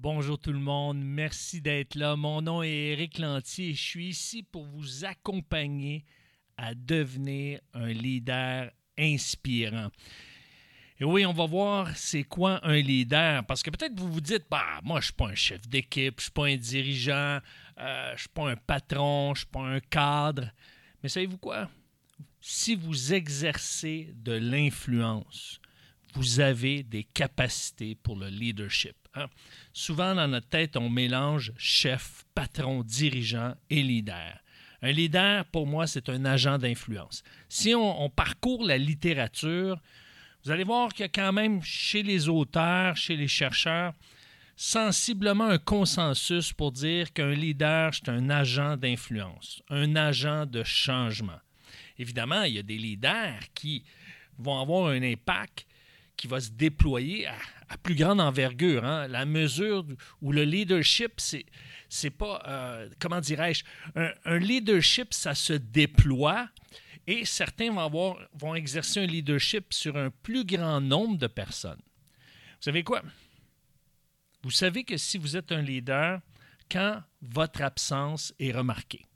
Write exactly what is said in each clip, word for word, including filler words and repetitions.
Bonjour tout le monde, merci d'être là. Mon nom est Éric Lantier et je suis ici pour vous accompagner à devenir un leader inspirant. Et oui, on va voir c'est quoi un leader, parce que peut-être vous vous dites, bah, moi je ne suis pas un chef d'équipe, je ne suis pas un dirigeant, euh, je ne suis pas un patron, je ne suis pas un cadre. Mais savez-vous quoi? Si vous exercez de l'influence, vous avez des capacités pour le leadership. Hein? Souvent, dans notre tête, on mélange chef, patron, dirigeant et leader. Un leader, pour moi, c'est un agent d'influence. Si on, on parcourt la littérature, vous allez voir qu'il y a quand même, chez les auteurs, chez les chercheurs, sensiblement un consensus pour dire qu'un leader, c'est un agent d'influence, un agent de changement. Évidemment, il y a des leaders qui vont avoir un impact qui va se déployer à, à plus grande envergure. Hein? La mesure où le leadership, c'est, c'est pas, euh, comment dirais-je, un, un leadership, ça se déploie et certains vont, avoir, vont exercer un leadership sur un plus grand nombre de personnes. Vous savez quoi? Vous savez que si vous êtes un leader, quand votre absence est remarquée.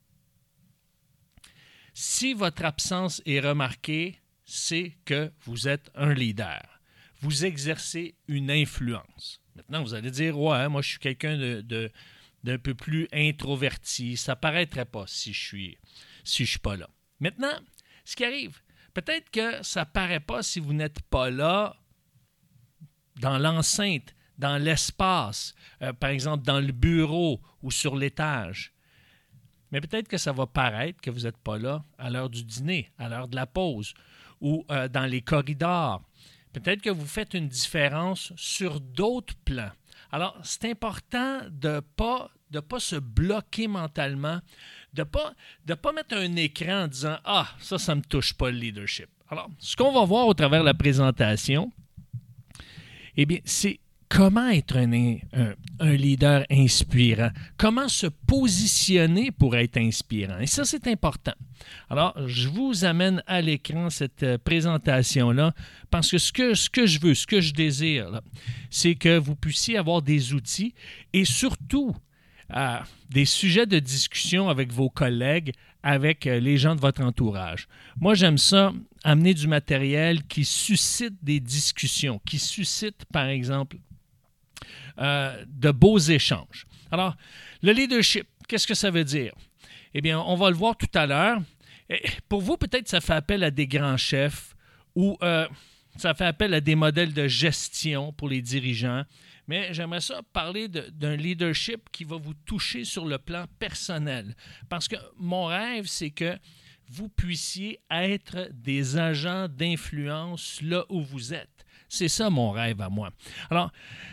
Si votre absence est remarquée, c'est que vous êtes un leader. Vous exercez une influence. Maintenant, vous allez dire, ouais, moi, je suis quelqu'un de, de, d'un peu plus introverti. Ça ne paraîtrait pas si je suis, si je suis pas là. Maintenant, ce qui arrive, peut-être que ça ne paraît pas si vous n'êtes pas là dans l'enceinte, dans l'espace, euh, par exemple, dans le bureau ou sur l'étage. Mais peut-être que ça va paraître que vous n'êtes pas là à l'heure du dîner, à l'heure de la pause ou euh, dans les corridors. Peut-être que vous faites une différence sur d'autres plans. Alors, c'est important de ne pas, de pas se bloquer mentalement, de ne pas, de pas mettre un écran en disant « Ah, ça, ça ne me touche pas le leadership ». Alors, ce qu'on va voir au travers de la présentation, eh bien, c'est comment être un, un, un leader inspirant, comment se positionner pour être inspirant. Et ça, c'est important. Alors, je vous amène à l'écran cette présentation-là parce que ce que, ce que je veux, ce que je désire, là, c'est que vous puissiez avoir des outils et surtout euh, des sujets de discussion avec vos collègues, avec les gens de votre entourage. Moi, j'aime ça, amener du matériel qui suscite des discussions, qui suscite, par exemple, Euh, de beaux échanges. Alors, le leadership, qu'est-ce que ça veut dire? Eh bien, on va le voir tout à l'heure. Et pour vous, peut-être ça fait appel à des grands chefs ou euh, ça fait appel à des modèles de gestion pour les dirigeants. Mais j'aimerais ça parler de, d'un leadership qui va vous toucher sur le plan personnel. Parce que mon rêve, c'est que vous puissiez être des agents d'influence là où vous êtes. C'est ça mon rêve à moi. Alors,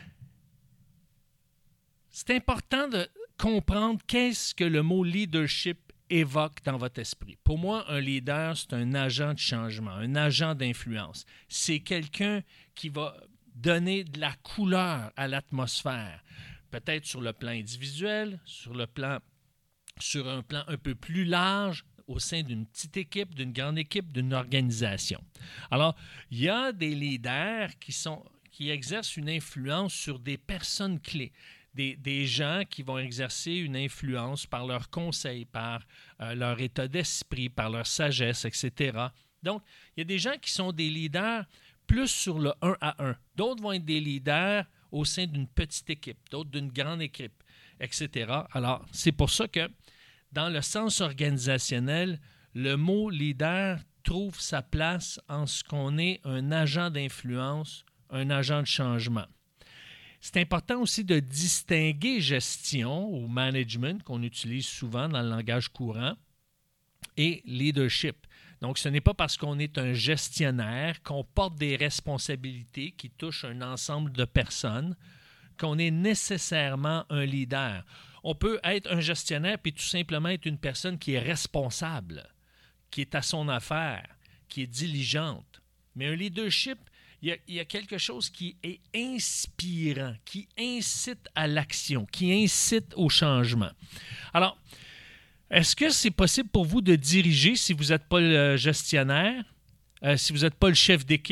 c'est important de comprendre qu'est-ce que le mot leadership évoque dans votre esprit. Pour moi, un leader, c'est un agent de changement, un agent d'influence. C'est quelqu'un qui va donner de la couleur à l'atmosphère, peut-être sur le plan individuel, sur le plan, sur un plan un peu plus large, au sein d'une petite équipe, d'une grande équipe, d'une organisation. Alors, il y a des leaders qui sont, qui exercent une influence sur des personnes clés. Des, des gens qui vont exercer une influence par leurs conseils, par euh, leur état d'esprit, par leur sagesse, et cetera. Donc, il y a des gens qui sont des leaders plus sur le un à un. D'autres vont être des leaders au sein d'une petite équipe, d'autres d'une grande équipe, et cetera. Alors, c'est pour ça que dans le sens organisationnel, le mot leader trouve sa place en ce qu'on est un agent d'influence, un agent de changement. C'est important aussi de distinguer gestion ou management, qu'on utilise souvent dans le langage courant, et leadership. Donc, ce n'est pas parce qu'on est un gestionnaire, qu'on porte des responsabilités qui touchent un ensemble de personnes, qu'on est nécessairement un leader. On peut être un gestionnaire puis tout simplement être une personne qui est responsable, qui est à son affaire, qui est diligente. Mais un leadership, Il y, a, il y a quelque chose qui est inspirant, qui incite à l'action, qui incite au changement. Alors, est-ce que c'est possible pour vous de diriger si vous n'êtes pas le gestionnaire, euh, si vous n'êtes pas le chef d'équipe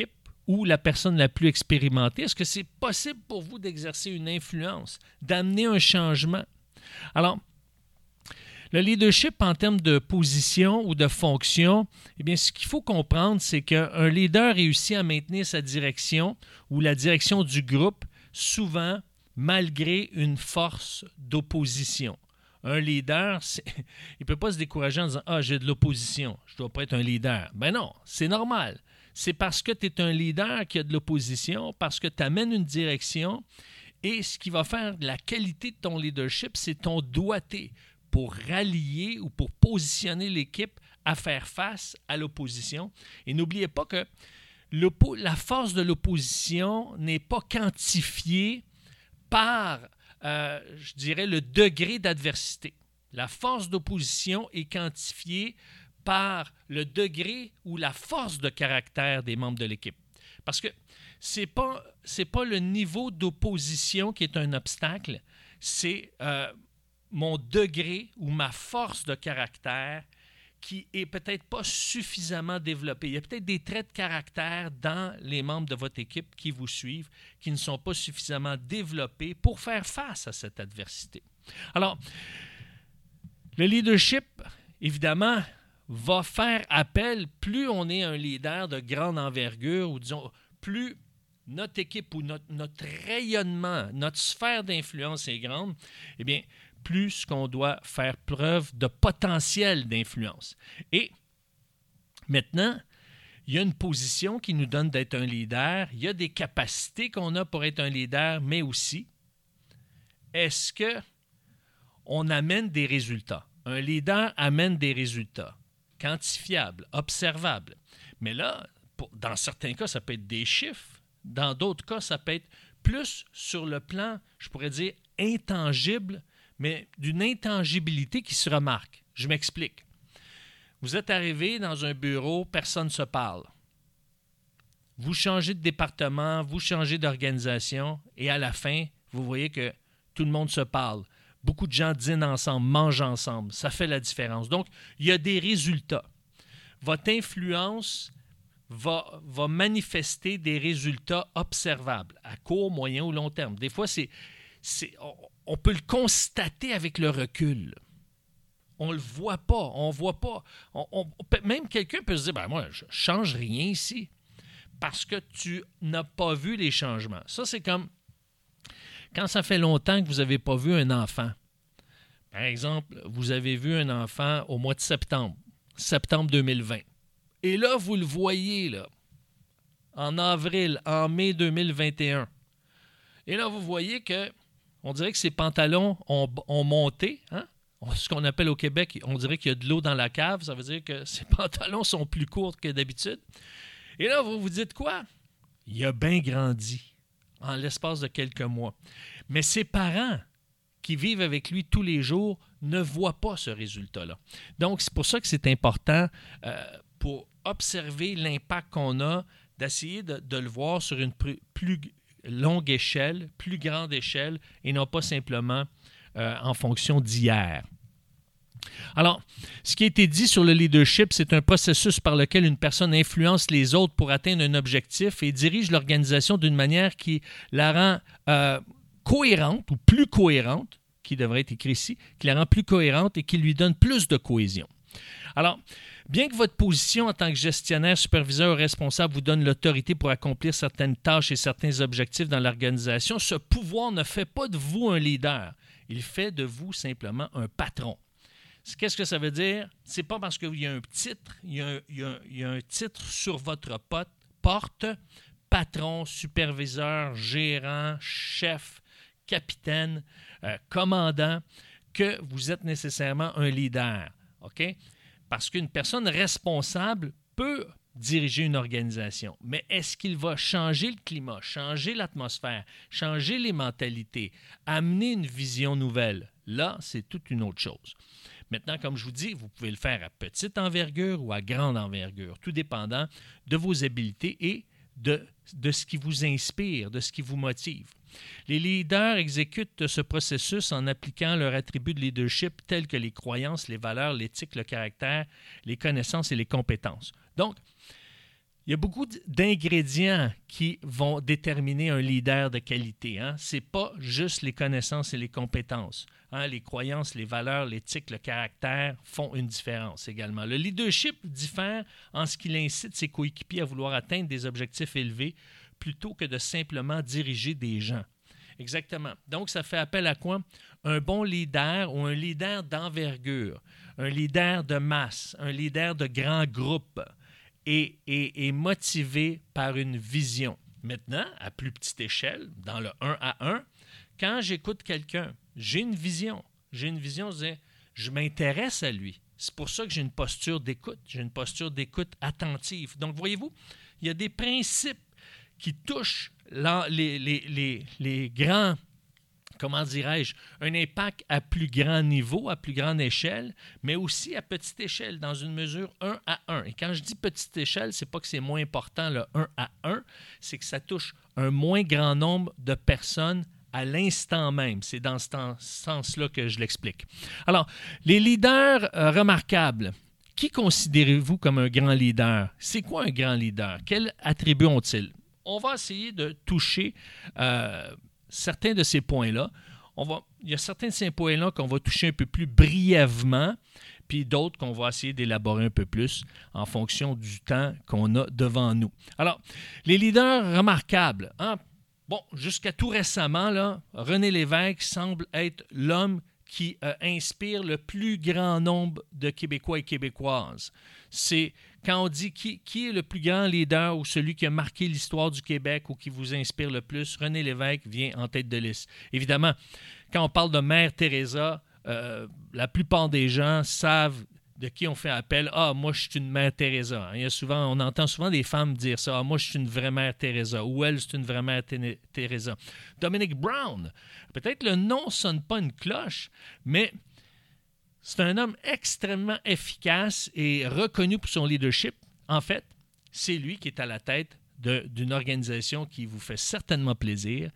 ou la personne la plus expérimentée? Est-ce que c'est possible pour vous d'exercer une influence, d'amener un changement? Alors, le leadership en termes de position ou de fonction, eh bien, ce qu'il faut comprendre, c'est qu'un leader réussit à maintenir sa direction ou la direction du groupe, souvent malgré une force d'opposition. Un leader, il ne peut pas se décourager en disant « Ah, j'ai de l'opposition, je ne dois pas être un leader. » Ben non, c'est normal. C'est parce que tu es un leader qui a de l'opposition, parce que tu amènes une direction, et ce qui va faire la qualité de ton leadership, c'est ton doigté pour rallier ou pour positionner l'équipe à faire face à l'opposition. Et n'oubliez pas que la force de l'opposition n'est pas quantifiée par, euh, je dirais, le degré d'adversité. La force d'opposition est quantifiée par le degré ou la force de caractère des membres de l'équipe. Parce que ce n'est pas, c'est pas le niveau d'opposition qui est un obstacle, c'est euh, mon degré ou ma force de caractère qui est peut-être pas suffisamment développée. Il y a peut-être des traits de caractère dans les membres de votre équipe qui vous suivent qui ne sont pas suffisamment développés pour faire face à cette adversité. Alors, le leadership, évidemment, va faire appel, plus on est un leader de grande envergure, ou disons, plus notre équipe ou notre, notre rayonnement, notre sphère d'influence est grande, eh bien, plus qu'on doit faire preuve de potentiel d'influence. Et maintenant, il y a une position qui nous donne d'être un leader, il y a des capacités qu'on a pour être un leader, mais aussi, est-ce qu'on amène des résultats? Un leader amène des résultats quantifiables, observables. Mais là, pour, dans certains cas, ça peut être des chiffres. Dans d'autres cas, ça peut être plus sur le plan, je pourrais dire, intangible, mais d'une intangibilité qui se remarque. Je m'explique. Vous êtes arrivé dans un bureau, personne ne se parle. Vous changez de département, vous changez d'organisation, et à la fin, vous voyez que tout le monde se parle. Beaucoup de gens dînent ensemble, mangent ensemble. Ça fait la différence. Donc, il y a des résultats. Votre influence va, va manifester des résultats observables à court, moyen ou long terme. Des fois, c'est, c'est, on, on peut le constater avec le recul. On ne le voit pas. On voit pas. On, on, même quelqu'un peut se dire, ben moi, je ne change rien ici parce que tu n'as pas vu les changements. Ça, c'est comme quand ça fait longtemps que vous n'avez pas vu un enfant. Par exemple, vous avez vu un enfant au mois de septembre, septembre deux mille vingt. Et là, vous le voyez, là, en avril, en mai deux mille vingt et un. Et là, vous voyez que, on dirait que ses pantalons ont, ont monté, hein? Ce qu'on appelle au Québec, on dirait qu'il y a de l'eau dans la cave. Ça veut dire que ses pantalons sont plus courts que d'habitude. Et là, vous vous dites quoi? Il a bien grandi en l'espace de quelques mois. Mais ses parents qui vivent avec lui tous les jours ne voient pas ce résultat-là. Donc, c'est pour ça que c'est important euh, pour observer l'impact qu'on a, d'essayer de, de le voir sur une plus, plus longue échelle, plus grande échelle, et non pas simplement euh, en fonction d'hier. Alors, ce qui a été dit sur le leadership, c'est un processus par lequel une personne influence les autres pour atteindre un objectif et dirige l'organisation d'une manière qui la rend euh, cohérente ou plus cohérente, qui devrait être écrit ici, qui la rend plus cohérente et qui lui donne plus de cohésion. Alors, bien que votre position en tant que gestionnaire, superviseur ou responsable vous donne l'autorité pour accomplir certaines tâches et certains objectifs dans l'organisation, ce pouvoir ne fait pas de vous un leader. Il fait de vous simplement un patron. Qu'est-ce que ça veut dire? C'est pas parce qu'il y a un titre, il y a un, il y a un, il y a un titre sur votre pot, porte, patron, superviseur, gérant, chef, capitaine, euh, commandant, que vous êtes nécessairement un leader. OK? Parce qu'une personne responsable peut diriger une organisation, mais est-ce qu'il va changer le climat, changer l'atmosphère, changer les mentalités, amener une vision nouvelle? Là, c'est toute une autre chose. Maintenant, comme je vous dis, vous pouvez le faire à petite envergure ou à grande envergure, tout dépendant de vos habiletés et de, de ce qui vous inspire, de ce qui vous motive. Les leaders exécutent ce processus en appliquant leurs attributs de leadership tels que les croyances, les valeurs, l'éthique, le caractère, les connaissances et les compétences. Donc, Il y a beaucoup d'ingrédients qui vont déterminer un leader de qualité. Hein? Ce n'est pas juste les connaissances et les compétences. Hein? Les croyances, les valeurs, l'éthique, le caractère font une différence également. Le leadership diffère en ce qu'il incite ses coéquipiers à vouloir atteindre des objectifs élevés plutôt que de simplement diriger des gens. Exactement. Donc, ça fait appel à quoi? Un bon leader ou un leader d'envergure, un leader de masse, un leader de grand groupe. Et est motivé par une vision. Maintenant, à plus petite échelle, dans le un à un, quand j'écoute quelqu'un, j'ai une vision. J'ai une vision, je dis, je m'intéresse à lui. C'est pour ça que j'ai une posture d'écoute. J'ai une posture d'écoute attentive. Donc, voyez-vous, il y a des principes qui touchent les, les, les, les grands, comment dirais-je, un impact à plus grand niveau, à plus grande échelle, mais aussi à petite échelle, dans une mesure un à un. Et quand je dis petite échelle, ce n'est pas que c'est moins important le un à un, c'est que ça touche un moins grand nombre de personnes à l'instant même. C'est dans ce sens-là que je l'explique. Alors, les leaders euh, remarquables, qui considérez-vous comme un grand leader? C'est quoi un grand leader? Quels attributs ont-ils? On va essayer de toucher euh, certains de ces points-là. On va, il y a certains de ces points-là qu'on va toucher un peu plus brièvement, puis d'autres qu'on va essayer d'élaborer un peu plus en fonction du temps qu'on a devant nous. Alors, les leaders remarquables. Hein? Bon, jusqu'à tout récemment, là, René Lévesque semble être l'homme qui euh, inspire le plus grand nombre de Québécois et Québécoises. C'est quand on dit qui, qui est le plus grand leader ou celui qui a marqué l'histoire du Québec ou qui vous inspire le plus, René Lévesque vient en tête de liste. Évidemment, quand on parle de Mère Teresa, euh, la plupart des gens savent de qui on fait appel. « Ah, moi, je suis une Mère Teresa. » Il y a souvent, on entend souvent des femmes dire ça. « Ah, moi, je suis une vraie Mère Teresa. » Ou « Elle, c'est une vraie Mère Teresa. » Dominic Brown, peut-être le nom ne sonne pas une cloche, mais c'est un homme extrêmement efficace et reconnu pour son leadership. En fait, c'est lui qui est à la tête de, d'une organisation qui vous fait certainement plaisir.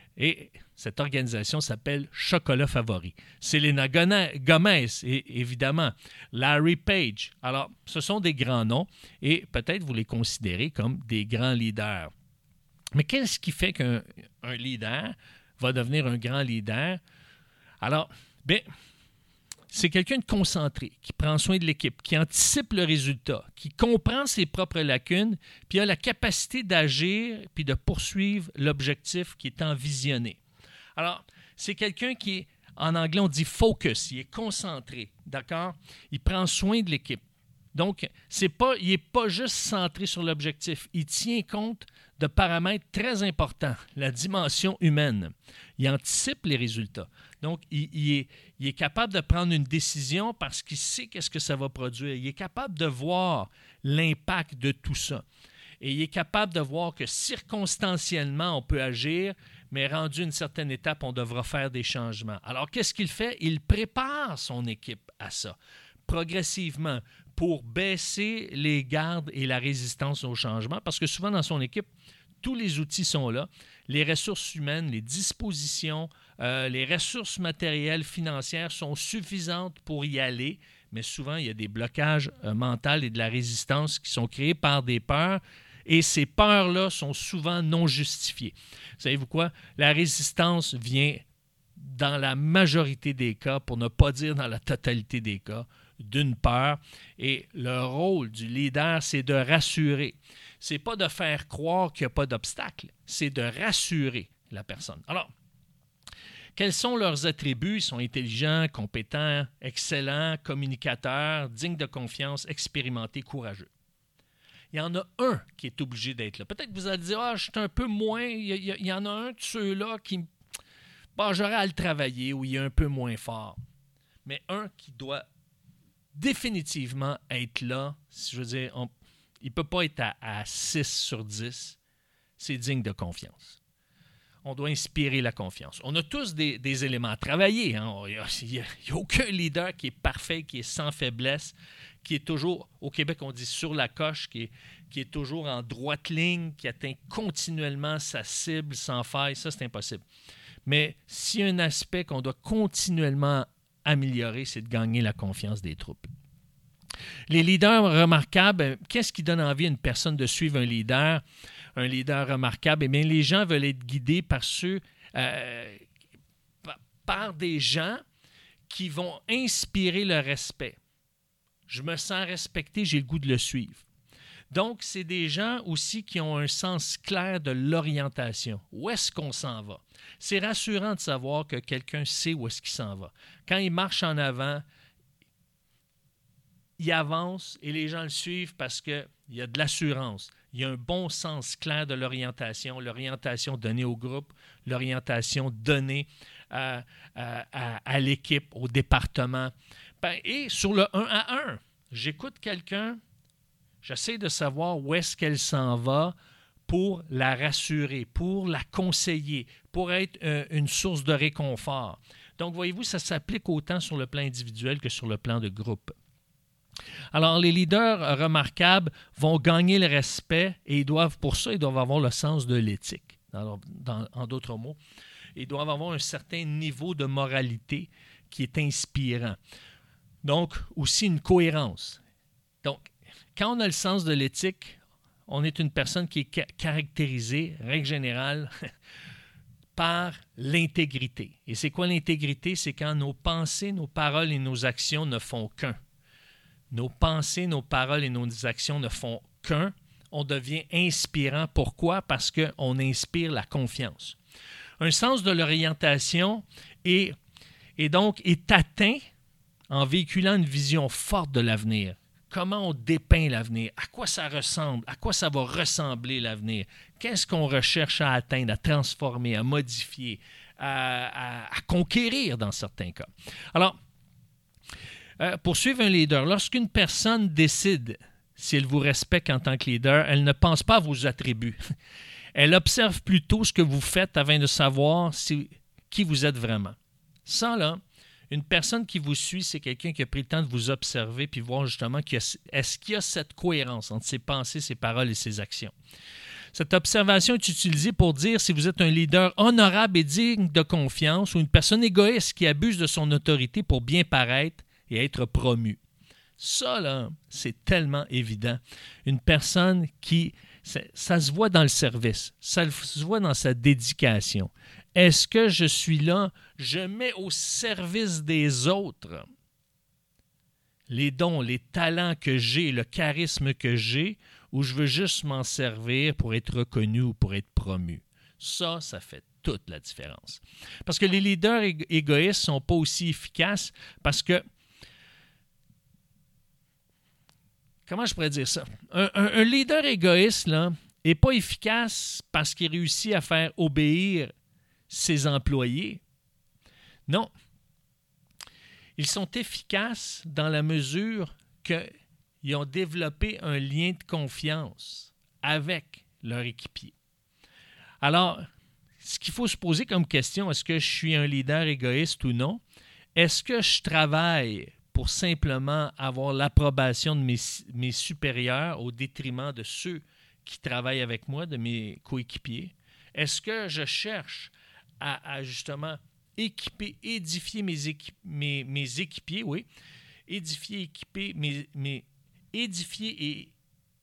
Et cette organisation s'appelle Chocolat Favori. Selena Gomez, et évidemment, Larry Page. Alors, ce sont des grands noms et peut-être vous les considérez comme des grands leaders. Mais qu'est-ce qui fait qu'un un leader va devenir un grand leader? Alors, bien, c'est quelqu'un de concentré, qui prend soin de l'équipe, qui anticipe le résultat, qui comprend ses propres lacunes, puis a la capacité d'agir puis de poursuivre l'objectif qui est envisionné. Alors, c'est quelqu'un qui est, en anglais, on dit focus, il est concentré, d'accord? Il prend soin de l'équipe. Donc, c'est pas, il n'est pas juste centré sur l'objectif, il tient compte de paramètres très importants, la dimension humaine. Il anticipe les résultats. Donc, il, il, est, il est capable de prendre une décision parce qu'il sait qu'est-ce que ça va produire. Il est capable de voir l'impact de tout ça. Et il est capable de voir que circonstanciellement, on peut agir, mais rendu à une certaine étape, on devra faire des changements. Alors, qu'est-ce qu'il fait? Il prépare son équipe à ça, progressivement, pour baisser les gardes et la résistance au changement, parce que souvent dans son équipe, tous les outils sont là, les ressources humaines, les dispositions, euh, les ressources matérielles, financières sont suffisantes pour y aller, mais souvent il y a des blocages euh, mentaux et de la résistance qui sont créés par des peurs, et ces peurs-là sont souvent non justifiées. Savez-vous quoi? La résistance vient dans la majorité des cas, pour ne pas dire dans la totalité des cas, d'une peur, et le rôle du leader, c'est de rassurer. Ce n'est pas de faire croire qu'il n'y a pas d'obstacle, c'est de rassurer la personne. Alors, quels sont leurs attributs? Ils sont intelligents, compétents, excellents, communicateurs, dignes de confiance, expérimentés, courageux. Il y en a un qui est obligé d'être là. Peut-être que vous allez dire, ah, je suis un peu moins, il y, il y en a un de ceux-là qui, bon, j'aurais à le travailler ou il est un peu moins fort. Mais un qui doit définitivement être là, je veux dire, on, il ne peut pas être à, à six sur dix, c'est digne de confiance. On doit inspirer la confiance. On a tous des, des éléments à travailler. Hein. Il n'y a, a aucun leader qui est parfait, qui est sans faiblesse, qui est toujours, au Québec, on dit sur la coche, qui est, qui est toujours en droite ligne, qui atteint continuellement sa cible sans faille. Ça, c'est impossible. Mais s'il y a un aspect qu'on doit continuellement améliorer, c'est de gagner la confiance des troupes. Les leaders remarquables, qu'est-ce qui donne envie à une personne de suivre un leader? Un leader remarquable, eh bien, les gens veulent être guidés par ceux, euh, par des gens qui vont inspirer le respect. Je me sens respecté, j'ai le goût de le suivre. Donc, c'est des gens aussi qui ont un sens clair de l'orientation. Où est-ce qu'on s'en va? C'est rassurant de savoir que quelqu'un sait où est-ce qu'il s'en va. Quand il marche en avant, il avance et les gens le suivent parce qu'il y a de l'assurance. Il y a un bon sens clair de l'orientation, l'orientation donnée au groupe, l'orientation donnée à, à, à, à l'équipe, au département. Ben, et sur le un à un, j'écoute quelqu'un, j'essaie de savoir où est-ce qu'elle s'en va pour la rassurer, pour la conseiller, pour être euh, une source de réconfort. Donc, voyez-vous, ça s'applique autant sur le plan individuel que sur le plan de groupe. Alors, les leaders remarquables vont gagner le respect et ils doivent, pour ça, ils doivent avoir le sens de l'éthique. Dans, dans, en d'autres mots, ils doivent avoir un certain niveau de moralité qui est inspirant. Donc, aussi une cohérence. Donc, quand on a le sens de l'éthique, on est une personne qui est ca- caractérisée, règle générale, par l'intégrité. Et c'est quoi l'intégrité? C'est quand nos pensées, nos paroles et nos actions ne font qu'un. Nos pensées, nos paroles et nos actions ne font qu'un. On devient inspirant. Pourquoi? Parce qu'on inspire la confiance. Un sens de l'orientation est, est donc est atteint en véhiculant une vision forte de l'avenir. Comment on dépeint l'avenir? À quoi ça ressemble? À quoi ça va ressembler l'avenir? Qu'est-ce qu'on recherche à atteindre, à transformer, à modifier, à, à, à conquérir dans certains cas? Alors, euh, pour suivre un leader, lorsqu'une personne décide si elle vous respecte en tant que leader, elle ne pense pas à vos attributs. Elle observe plutôt ce que vous faites afin de savoir si, qui vous êtes vraiment. Ça, là, une personne qui vous suit, c'est quelqu'un qui a pris le temps de vous observer puis voir justement qu'il y a, est-ce qu'il y a cette cohérence entre ses pensées, ses paroles et ses actions. Cette observation est utilisée pour dire si vous êtes un leader honorable et digne de confiance ou une personne égoïste qui abuse de son autorité pour bien paraître et être promu. Ça, là, c'est tellement évident. Une personne qui, ça, ça se voit dans le service, ça se voit dans sa dédication. Est-ce que je suis là, je mets au service des autres les dons, les talents que j'ai, le charisme que j'ai, ou je veux juste m'en servir pour être reconnu ou pour être promu? Ça, ça fait toute la différence. Parce que les leaders ég- égoïstes ne sont pas aussi efficaces parce que comment je pourrais dire ça? Un, un, un leader égoïste là, n'est pas efficace parce qu'il réussit à faire obéir ses employés. Non. Ils sont efficaces dans la mesure qu'ils ont développé un lien de confiance avec leur équipier. Alors, ce qu'il faut se poser comme question, est-ce que je suis un leader égoïste ou non? Est-ce que je travaille pour simplement avoir l'approbation de mes, mes supérieurs au détriment de ceux qui travaillent avec moi, de mes coéquipiers? Est-ce que je cherche à, à justement équiper, édifier mes, équipe, mes, mes équipiers, oui, édifier, équiper, mes, mes, édifier et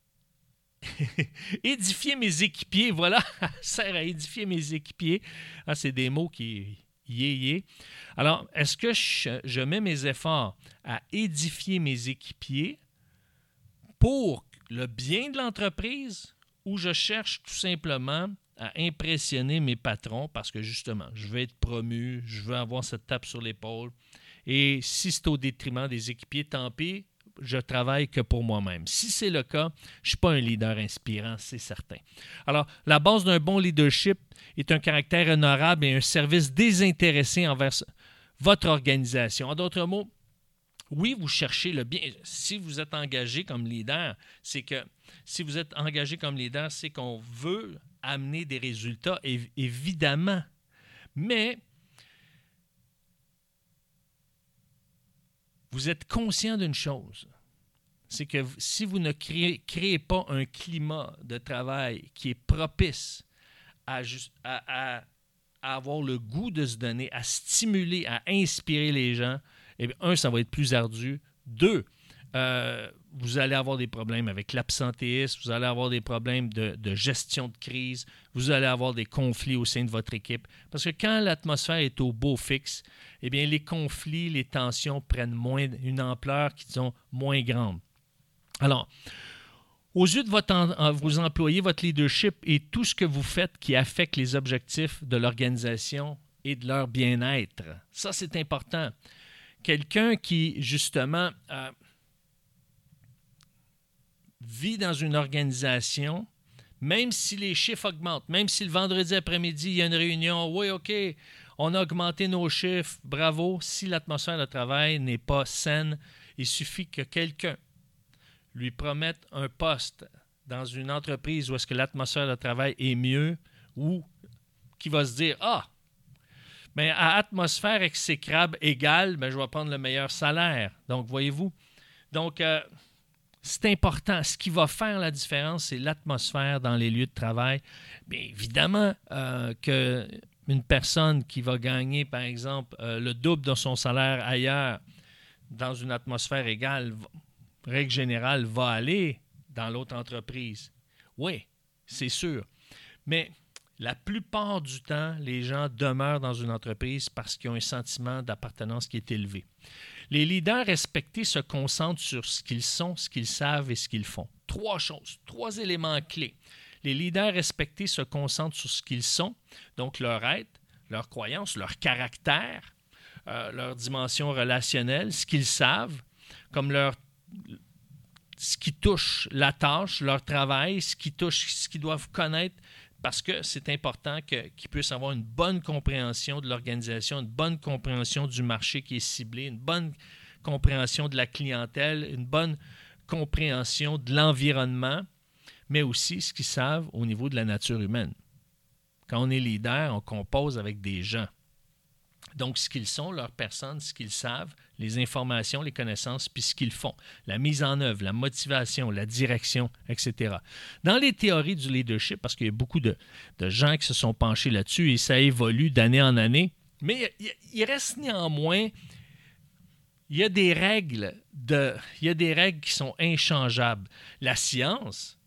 édifier mes équipiers, voilà, ça sert à édifier mes équipiers. Ah, c'est des mots qui... Yé, yé. Alors, est-ce que je, je mets mes efforts à édifier mes équipiers pour le bien de l'entreprise ou je cherche tout simplement à impressionner mes patrons parce que justement, je veux être promu, je veux avoir cette tape sur l'épaule et si c'est au détriment des équipiers, tant pis, je travaille que pour moi-même. Si c'est le cas, je ne suis pas un leader inspirant, c'est certain. Alors, la base d'un bon leadership est un caractère honorable et un service désintéressé envers votre organisation. En d'autres mots, oui, vous cherchez le bien. Si vous êtes engagé comme leader, c'est que si vous êtes engagé comme leader, c'est qu'on veut amener des résultats, évidemment. Mais vous êtes conscient d'une chose, c'est que si vous ne créez, créez pas un climat de travail qui est propice à, à, à, à avoir le goût de se donner, à stimuler, à inspirer les gens, eh bien, un, ça va être plus ardu. Deux, euh, vous allez avoir des problèmes avec l'absentéisme, vous allez avoir des problèmes de, de gestion de crise, vous allez avoir des conflits au sein de votre équipe. Parce que quand l'atmosphère est au beau fixe, eh bien, les conflits, les tensions prennent moins, une ampleur qui sont moins grande. Alors, aux yeux de votre en, vos employés, votre leadership et tout ce que vous faites qui affecte les objectifs de l'organisation et de leur bien-être. Ça, c'est important. Quelqu'un qui, justement, euh, vit dans une organisation, même si les chiffres augmentent, même si le vendredi après-midi, il y a une réunion, oui, OK, on a augmenté nos chiffres, bravo. Si l'atmosphère de travail n'est pas saine, il suffit que quelqu'un lui promette un poste dans une entreprise où est-ce que l'atmosphère de travail est mieux ou qui va se dire « Ah, mais à atmosphère exécrable égale, ben, je vais prendre le meilleur salaire. » Donc, voyez-vous, donc euh, c'est important. Ce qui va faire la différence, c'est l'atmosphère dans les lieux de travail. Bien évidemment euh, qu'une personne qui va gagner, par exemple, euh, le double de son salaire ailleurs, dans une atmosphère égale, règle générale, va aller dans l'autre entreprise. Oui, c'est sûr. Mais la plupart du temps, les gens demeurent dans une entreprise parce qu'ils ont un sentiment d'appartenance qui est élevé. Les leaders respectés se concentrent sur ce qu'ils sont, ce qu'ils savent et ce qu'ils font. Trois choses, trois éléments clés. Les leaders respectés se concentrent sur ce qu'ils sont, donc leur être, leur croyance, leur caractère, euh, leur dimension relationnelle, ce qu'ils savent, comme leur ce qui touche la tâche, leur travail, ce qui touche ce qu'ils doivent connaître, parce que c'est important que, qu'ils puissent avoir une bonne compréhension de l'organisation, une bonne compréhension du marché qui est ciblé, une bonne compréhension de la clientèle, une bonne compréhension de l'environnement, mais aussi ce qu'ils savent au niveau de la nature humaine. Quand on est leader, on compose avec des gens. Donc, ce qu'ils sont, leurs personnes, ce qu'ils savent, les informations, les connaissances, puis ce qu'ils font, la mise en œuvre, la motivation, la direction, et cetera. Dans les théories du leadership, parce qu'il y a beaucoup de, de gens qui se sont penchés là-dessus et ça évolue d'année en année, mais il, il reste néanmoins, il y a des règles, de, il y a des règles qui sont inchangeables. La science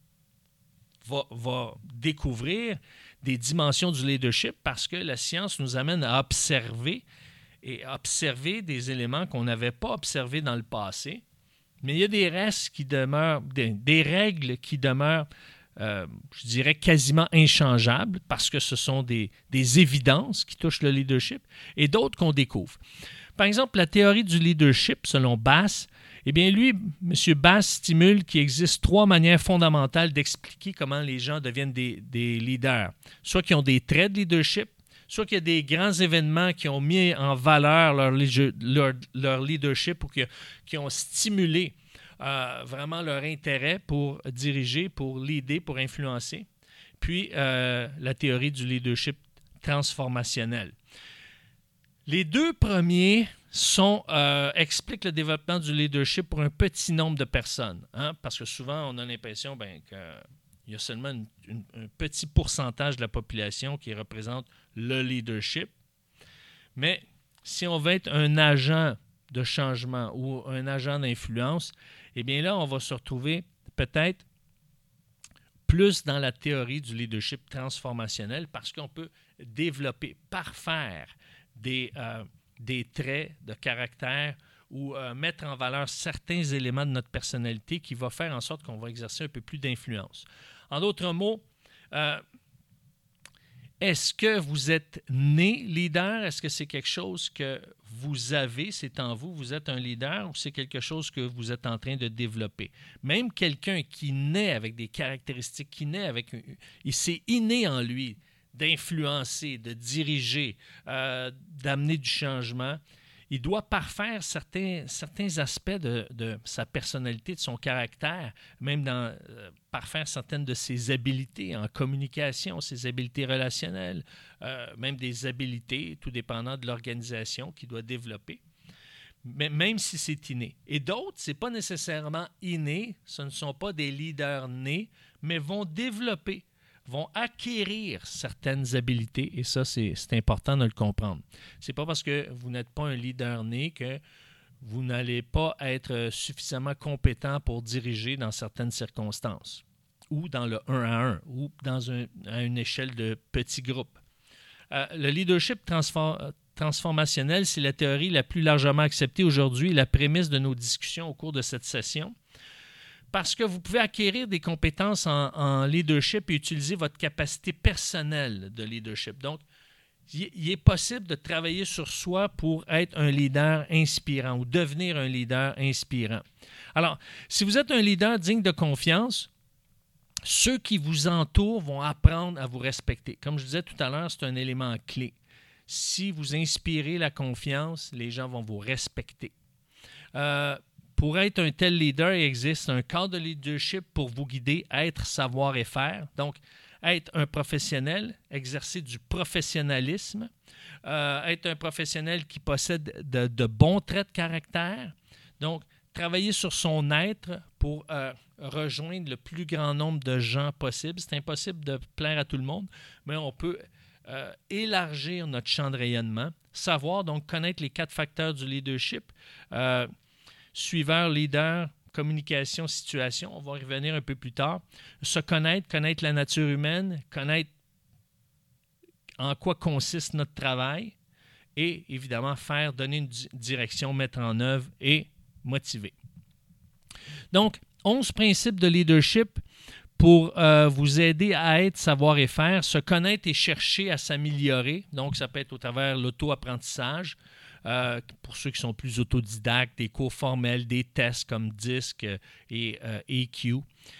va, va découvrir des dimensions du leadership parce que la science nous amène à observer et à observer des éléments qu'on n'avait pas observés dans le passé. Mais il y a des restes qui demeurent, des, des règles qui demeurent, euh, je dirais, quasiment inchangeables parce que ce sont des, des évidences qui touchent le leadership et d'autres qu'on découvre. Par exemple, la théorie du leadership, selon Bass, eh bien, lui, M. Bass stimule qu'il existe trois manières fondamentales d'expliquer comment les gens deviennent des, des leaders. Soit qu'ils ont des traits de leadership, soit qu'il y a des grands événements qui ont mis en valeur leur, leur, leur leadership ou qui, qui ont stimulé euh, vraiment leur intérêt pour diriger, pour leader, pour influencer. Puis, euh, la théorie du leadership transformationnel. Les deux premiers sont, euh, expliquent le développement du leadership pour un petit nombre de personnes. Hein? Parce que souvent, on a l'impression ben, qu'il y a seulement une, une, un petit pourcentage de la population qui représente le leadership. Mais si on veut être un agent de changement ou un agent d'influence, eh bien là, on va se retrouver peut-être plus dans la théorie du leadership transformationnel parce qu'on peut développer, parfaire des, euh, des traits de caractère ou euh, mettre en valeur certains éléments de notre personnalité qui va faire en sorte qu'on va exercer un peu plus d'influence. En d'autres mots, euh, est-ce que vous êtes né leader? Est-ce que c'est quelque chose que vous avez, c'est en vous, vous êtes un leader ou c'est quelque chose que vous êtes en train de développer? Même quelqu'un qui naît avec des caractéristiques, qui naît avec... Il c'est inné en lui d'influencer, de diriger, euh, d'amener du changement. Il doit parfaire certains, certains aspects de, de sa personnalité, de son caractère, même dans, euh, parfaire certaines de ses habiletés en communication, ses habiletés relationnelles, euh, même des habiletés, tout dépendant de l'organisation qu'il doit développer, mais même si c'est inné. Et d'autres, ce n'est pas nécessairement inné, ce ne sont pas des leaders nés, mais vont développer, vont acquérir certaines habiletés, et ça, c'est, c'est important de le comprendre. Ce n'est pas parce que vous n'êtes pas un leader né que vous n'allez pas être suffisamment compétent pour diriger dans certaines circonstances, ou dans le un à un, ou dans un, à une échelle de petits groupes. Euh, le leadership transform- transformationnel, c'est la théorie la plus largement acceptée aujourd'hui, la prémisse de nos discussions au cours de cette session, parce que vous pouvez acquérir des compétences en, en leadership et utiliser votre capacité personnelle de leadership. Donc, il est possible de travailler sur soi pour être un leader inspirant ou devenir un leader inspirant. Alors, si vous êtes un leader digne de confiance, ceux qui vous entourent vont apprendre à vous respecter. Comme je disais tout à l'heure, c'est un élément clé. Si vous inspirez la confiance, les gens vont vous respecter. Euh, pour être un tel leader, il existe un cadre de leadership pour vous guider, être, savoir et faire. Donc, être un professionnel, exercer du professionnalisme, euh, être un professionnel qui possède de, de bons traits de caractère, donc travailler sur son être pour euh, rejoindre le plus grand nombre de gens possible. C'est impossible de plaire à tout le monde, mais on peut euh, élargir notre champ de rayonnement, savoir, donc connaître les quatre facteurs du leadership, euh, suiveur, leader, communication, situation, on va y revenir un peu plus tard. Se connaître, connaître la nature humaine, connaître en quoi consiste notre travail et évidemment faire, donner une di- direction, mettre en œuvre et motiver. Donc, onze principes de leadership pour euh, vous aider à être, savoir et faire, se connaître et chercher à s'améliorer. Donc, ça peut être au travers de l'auto-apprentissage. Euh, pour ceux qui sont plus autodidactes, des cours formels, des tests comme D I S C et euh, E Q,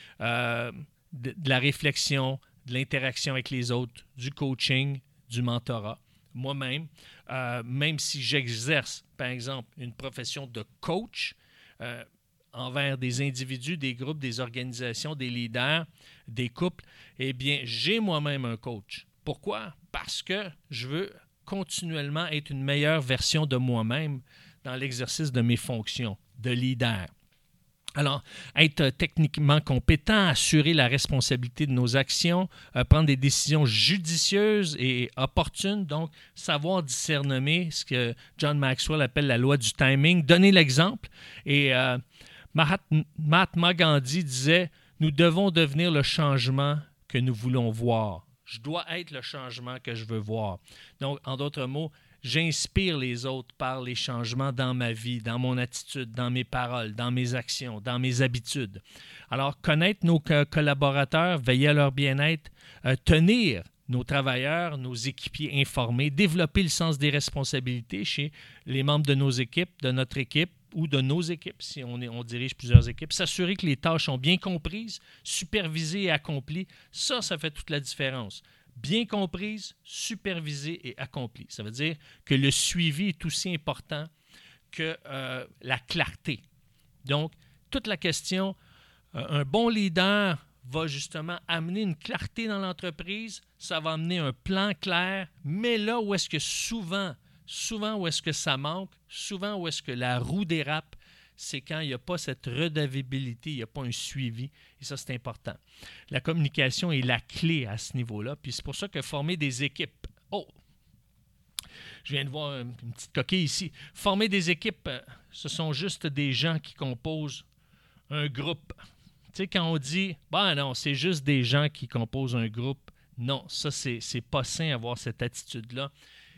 euh, de, de la réflexion, de l'interaction avec les autres, du coaching, du mentorat. Moi-même, euh, même si j'exerce, par exemple, une profession de coach euh, envers des individus, des groupes, des organisations, des leaders, des couples, eh bien, j'ai moi-même un coach. Pourquoi? Parce que je veux continuellement être une meilleure version de moi-même dans l'exercice de mes fonctions de leader. Alors, être techniquement compétent, assurer la responsabilité de nos actions, euh, prendre des décisions judicieuses et opportunes, donc savoir discerner ce que John Maxwell appelle la loi du timing, donner l'exemple. Et euh, Mahatma, Mahatma Gandhi disait « Nous devons devenir le changement que nous voulons voir ». Je dois être le changement que je veux voir. Donc, en d'autres mots, j'inspire les autres par les changements dans ma vie, dans mon attitude, dans mes paroles, dans mes actions, dans mes habitudes. Alors, connaître nos co- collaborateurs, veiller à leur bien-être, euh, tenir nos travailleurs, nos équipiers informés, développer le sens des responsabilités chez les membres de nos équipes, de notre équipe, ou de nos équipes, si on, est, on dirige plusieurs équipes, s'assurer que les tâches sont bien comprises, supervisées et accomplies, ça, ça fait toute la différence. Bien comprises, supervisées et accomplies. Ça veut dire que le suivi est aussi important que euh, la clarté. Donc, toute la question, euh, un bon leader va justement amener une clarté dans l'entreprise, ça va amener un plan clair, mais là où est-ce que souvent Souvent, où est-ce que ça manque, souvent, où est-ce que la roue dérape, c'est quand il n'y a pas cette redevabilité, il n'y a pas un suivi, et ça, c'est important. La communication est la clé à ce niveau-là, puis c'est pour ça que former des équipes... Oh! Je viens de voir une petite coquille ici. Former des équipes, ce sont juste des gens qui composent un groupe. Tu sais, quand on dit, ben non, c'est juste des gens qui composent un groupe, non, ça, c'est, c'est pas sain d'avoir cette attitude-là.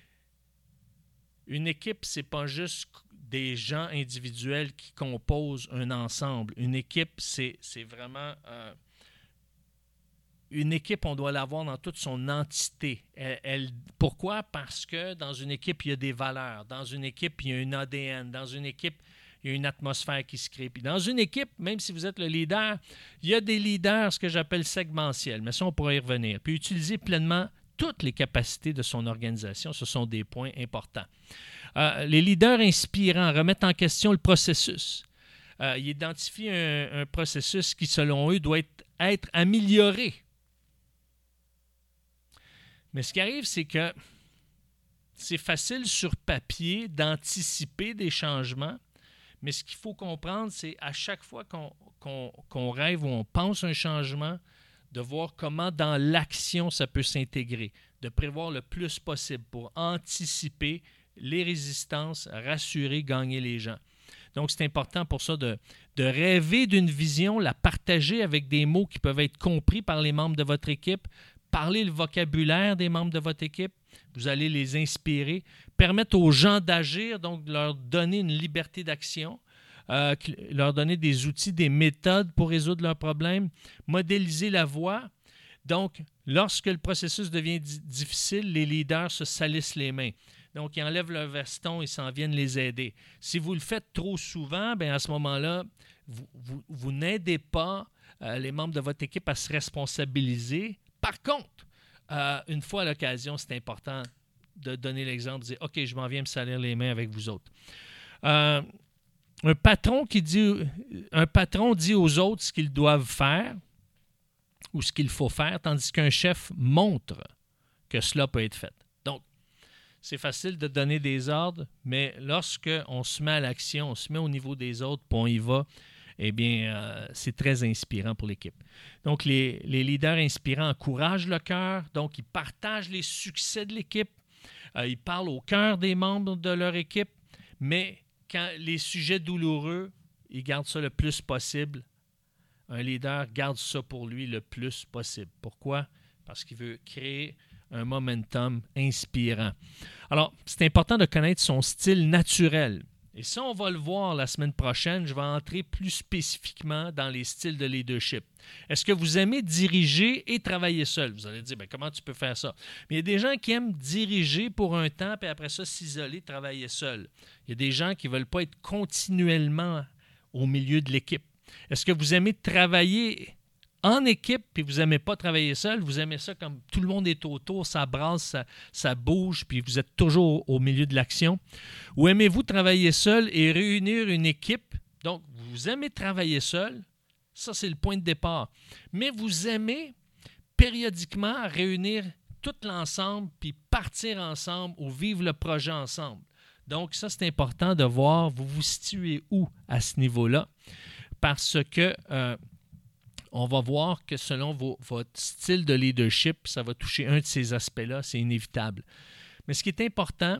Une équipe, ce n'est pas juste des gens individuels qui composent un ensemble. Une équipe, c'est, c'est vraiment... Euh, une équipe, on doit l'avoir dans toute son entité. Elle, elle, pourquoi? Parce que dans une équipe, il y a des valeurs. Dans une équipe, il y a un A D N. Dans une équipe, il y a une atmosphère qui se crée. Puis dans une équipe, même si vous êtes le leader, il y a des leaders, ce que j'appelle segmentiels. Mais ça, on pourrait y revenir. Puis utiliser pleinement toutes les capacités de son organisation, ce sont des points importants. Euh, les leaders inspirants remettent en question le processus. Euh, ils identifient un, un processus qui, selon eux, doit être, être amélioré. Mais ce qui arrive, c'est que c'est facile sur papier d'anticiper des changements, mais ce qu'il faut comprendre, c'est à chaque fois qu'on, qu'on, qu'on rêve ou on pense un changement, de voir comment dans l'action ça peut s'intégrer, de prévoir le plus possible pour anticiper les résistances, rassurer, gagner les gens. Donc, c'est important pour ça de, de rêver d'une vision, la partager avec des mots qui peuvent être compris par les membres de votre équipe, parler le vocabulaire des membres de votre équipe, vous allez les inspirer, permettre aux gens d'agir, donc de leur donner une liberté d'action, euh, leur donner des outils, des méthodes pour résoudre leurs problèmes, modéliser la voie. Donc, lorsque le processus devient di- difficile, les leaders se salissent les mains. Donc, ils enlèvent leur veston et s'en viennent les aider. Si vous le faites trop souvent, bien à ce moment-là, vous, vous, vous n'aidez pas euh, les membres de votre équipe à se responsabiliser. Par contre, euh, une fois à l'occasion, c'est important de donner l'exemple, de dire « OK, je m'en viens me salir les mains avec vous autres. Euh, » un patron qui dit, un patron dit aux autres ce qu'ils doivent faire ou ce qu'il faut faire, tandis qu'un chef montre que cela peut être fait. Donc, c'est facile de donner des ordres, mais lorsqu'on se met à l'action, on se met au niveau des autres, puis on y va, eh bien, euh, c'est très inspirant pour l'équipe. Donc, les, les leaders inspirants encouragent le cœur, donc ils partagent les succès de l'équipe, euh, ils parlent au cœur des membres de leur équipe, mais quand les sujets douloureux, ils gardent ça le plus possible. Un leader garde ça pour lui le plus possible. Pourquoi? Parce qu'il veut créer un momentum inspirant. Alors, c'est important de connaître son style naturel. Et ça, on va le voir la semaine prochaine. Je vais entrer plus spécifiquement dans les styles de leadership. Est-ce que vous aimez diriger et travailler seul? Vous allez dire, bien, comment tu peux faire ça? Mais il y a des gens qui aiment diriger pour un temps, puis après ça, s'isoler, travailler seul. Il y a des gens qui ne veulent pas être continuellement au milieu de l'équipe. Est-ce que vous aimez travailler en équipe, puis vous n'aimez pas travailler seul? Vous aimez ça comme tout le monde est autour, ça brasse, ça, ça bouge, puis vous êtes toujours au, au milieu de l'action? Ou aimez-vous travailler seul et réunir une équipe? Donc, vous aimez travailler seul, ça c'est le point de départ. Mais vous aimez périodiquement réunir tout l'ensemble, puis partir ensemble ou vivre le projet ensemble. Donc, ça c'est important de voir, vous vous situez où à ce niveau-là, parce que euh, on va voir que selon vos, votre style de leadership, ça va toucher un de ces aspects-là, c'est inévitable. Mais ce qui est important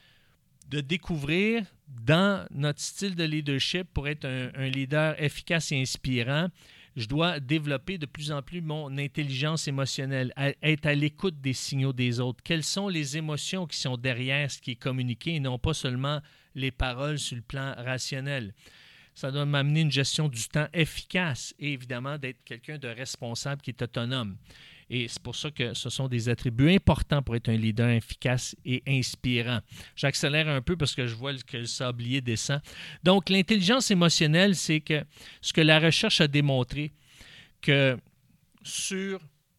de découvrir dans notre style de leadership pour être un, un leader efficace et inspirant, je dois développer de plus en plus mon intelligence émotionnelle, à, être à l'écoute des signaux des autres. Quelles sont les émotions qui sont derrière ce qui est communiqué et non pas seulement les paroles sur le plan rationnel. Ça doit m'amener une gestion du temps efficace et évidemment d'être quelqu'un de responsable qui est autonome. Et c'est pour ça que ce sont des attributs importants pour être un leader efficace et inspirant. J'accélère un peu parce que je vois que le sablier descend. Donc, l'intelligence émotionnelle, c'est que ce que la recherche a démontré, que sur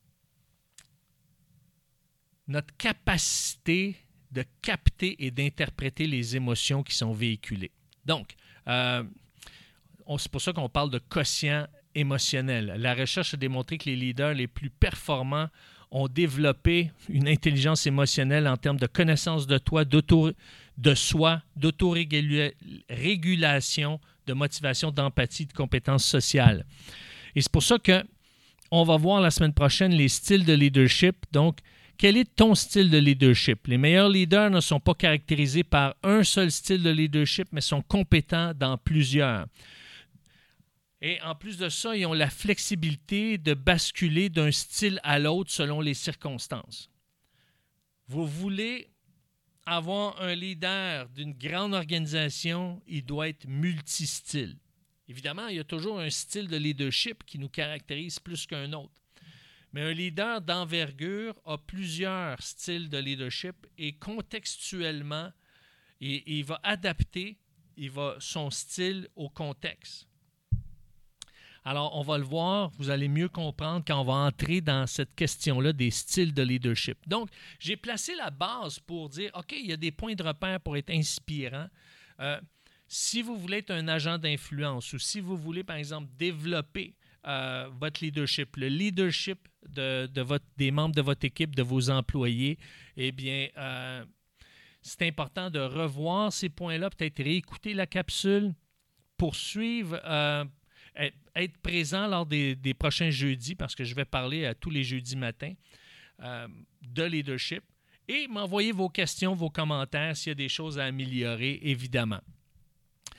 notre capacité de capter et d'interpréter les émotions qui sont véhiculées. Donc, euh, on, c'est pour ça qu'on parle de quotient émotionnel. La recherche a démontré que les leaders les plus performants ont développé une intelligence émotionnelle en termes de connaissance de toi, d'auto, de soi, d'autorégulation, de motivation, d'empathie, de compétences sociales. Et c'est pour ça qu'on va voir la semaine prochaine les styles de leadership. Donc, quel est ton style de leadership? Les meilleurs leaders ne sont pas caractérisés par un seul style de leadership, mais sont compétents dans plusieurs. Et en plus de ça, ils ont la flexibilité de basculer d'un style à l'autre selon les circonstances. Vous voulez avoir un leader d'une grande organisation, il doit être multistyle. Évidemment, il y a toujours un style de leadership qui nous caractérise plus qu'un autre. Mais un leader d'envergure a plusieurs styles de leadership et contextuellement, il, il va adapter il va, son style au contexte. Alors, on va le voir, vous allez mieux comprendre quand on va entrer dans cette question-là des styles de leadership. Donc, j'ai placé la base pour dire, OK, il y a des points de repère pour être inspirant. Euh, si vous voulez être un agent d'influence ou si vous voulez, par exemple, développer euh, votre leadership, le leadership de, de votre, des membres de votre équipe, de vos employés, eh bien, euh, c'est important de revoir ces points-là, peut-être réécouter la capsule, poursuivre, euh, être présent lors des, des prochains jeudis, parce que je vais parler à tous les jeudis matins euh, de leadership, et m'envoyer vos questions, vos commentaires, s'il y a des choses à améliorer, évidemment.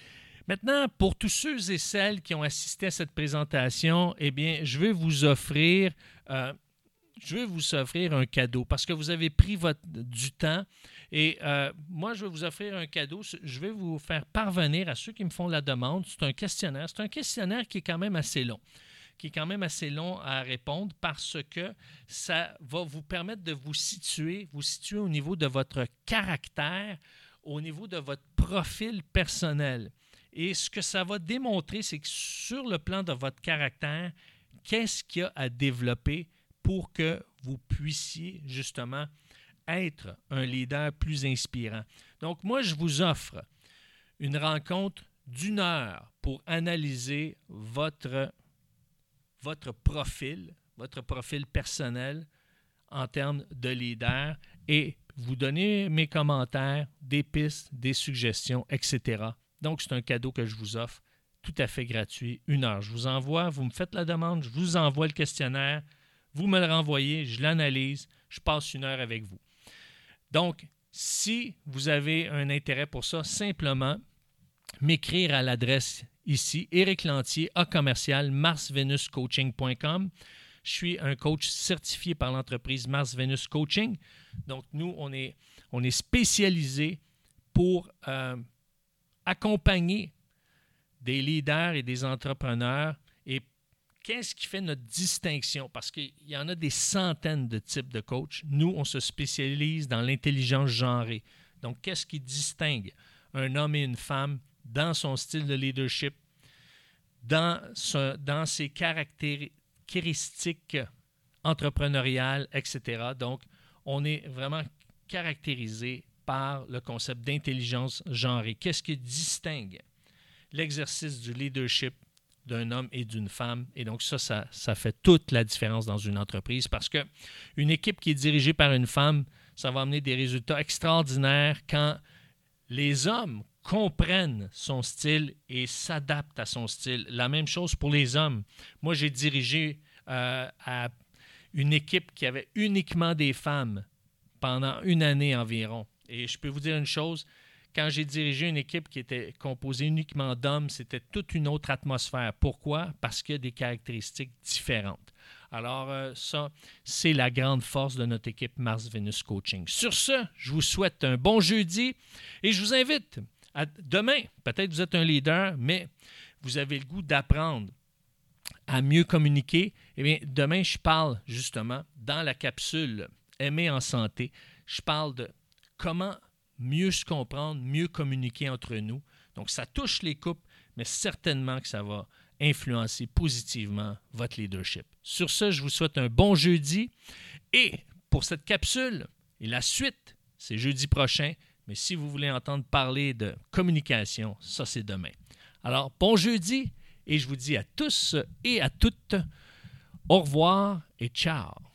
Maintenant, pour tous ceux et celles qui ont assisté à cette présentation, eh bien, je vais vous offrir, euh, je vais vous offrir un cadeau parce que vous avez pris votre, du temps et euh, moi, je vais vous offrir un cadeau. Je vais vous faire parvenir à ceux qui me font la demande. C'est un questionnaire. C'est un questionnaire qui est quand même assez long. qui est quand même assez long à répondre parce que ça va vous permettre de vous situer, vous situer au niveau de votre caractère, au niveau de votre profil personnel. Et ce que ça va démontrer, c'est que sur le plan de votre caractère, qu'est-ce qu'il y a à développer pour que vous puissiez justement être un leader plus inspirant. Donc, moi, je vous offre une rencontre d'une heure pour analyser votre votre profil, votre profil personnel en termes de leader et vous donner mes commentaires, des pistes, des suggestions, et cetera. Donc, c'est un cadeau que je vous offre tout à fait gratuit, une heure. Je vous envoie, vous me faites la demande, je vous envoie le questionnaire, vous me le renvoyez, je l'analyse, je passe une heure avec vous. Donc, si vous avez un intérêt pour ça, simplement m'écrire à l'adresse ici, Éric Lantier, A commercial, mars venus coaching point com. Je suis un coach certifié par l'entreprise Mars Venus Coaching. Donc, nous, on est, on est spécialisé pour euh, accompagner des leaders et des entrepreneurs. Et qu'est-ce qui fait notre distinction? Parce qu'il y en a des centaines de types de coachs. Nous, on se spécialise dans l'intelligence genrée. Donc, qu'est-ce qui distingue un homme et une femme dans son style de leadership, dans, ce, dans ses caractéristiques entrepreneuriales, et cetera. Donc, on est vraiment caractérisé par le concept d'intelligence genrée. Qu'est-ce qui distingue l'exercice du leadership d'un homme et d'une femme? Et donc, ça, ça, ça fait toute la différence dans une entreprise parce qu'une équipe qui est dirigée par une femme, ça va amener des résultats extraordinaires quand les hommes comprennent son style et s'adaptent à son style. La même chose pour les hommes. Moi, j'ai dirigé euh, à une équipe qui avait uniquement des femmes pendant une année environ. Et je peux vous dire une chose, quand j'ai dirigé une équipe qui était composée uniquement d'hommes, c'était toute une autre atmosphère. Pourquoi? Parce qu'il y a des caractéristiques différentes. Alors, euh, ça, c'est la grande force de notre équipe Mars Venus Coaching. Sur ce, je vous souhaite un bon jeudi et je vous invite à demain. Peut-être que vous êtes un leader, mais vous avez le goût d'apprendre à mieux communiquer. Eh bien, demain, je parle justement dans la capsule Aimer en santé. Je parle de comment mieux se comprendre, mieux communiquer entre nous. Donc, ça touche les couples, mais certainement que ça va influencer positivement votre leadership. Sur ce, je vous souhaite un bon jeudi. Et pour cette capsule et la suite, c'est jeudi prochain. Mais si vous voulez entendre parler de communication, ça, c'est demain. Alors, bon jeudi et je vous dis à tous et à toutes, au revoir et ciao.